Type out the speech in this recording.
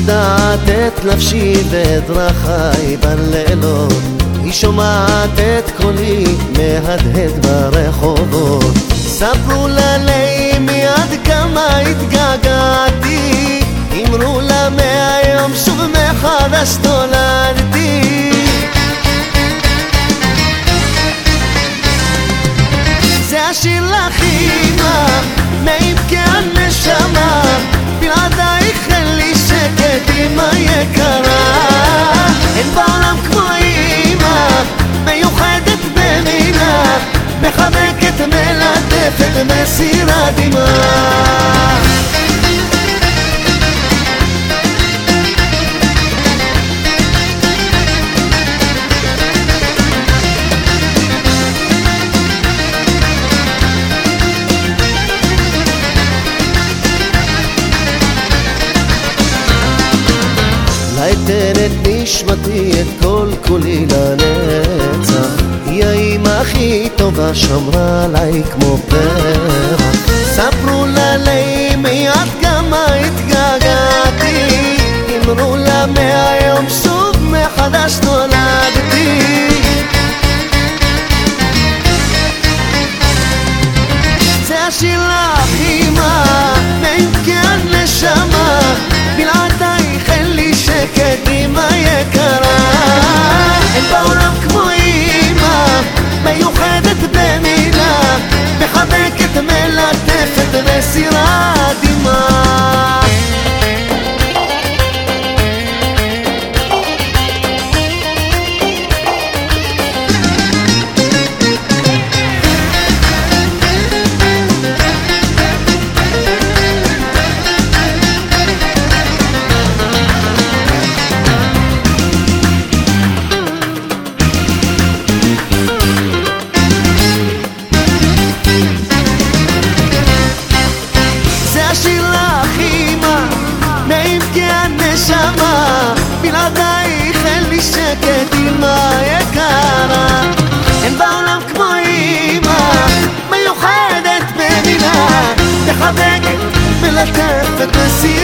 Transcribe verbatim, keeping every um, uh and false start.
יודעת את נפשי ואת דרכי בלילות, היא שומעת את קולי מהדהד ברחובות. ספרו לה לימי עד כמה התגעגעתי, אמרו לה מהיום שוב מחדש נולדתי. זה השיר לך אמא, מעמקי הנשמה, בלעדייך אין לי שקט אמא יקרה. אין בעולם כמו אמא, מיוחדת במינה, מחבקת מלטפת מסירה דמעה. אתן את נשמתי, את כל כולי לנצח, היא האמא הכי טובה, שמרה עליי כמו פרח. ספרו לה לימי עד כמה התגעגעתי, אמרו לה מהיום שוב מחדש נולדתי. זה השיר לך אמא, מעמקי הנשמה, בלעדייך אין לי שקט אמא יקרה. אין בעולם כמו אמא, מיוחדת במילה, מחבקת מלטפת מסירה דמעה. בלעדייך אין לי שקט אמא יקרה. אין בעולם כמו אמא, מיוחדת במילה, מחבקת מלטפת מסירה.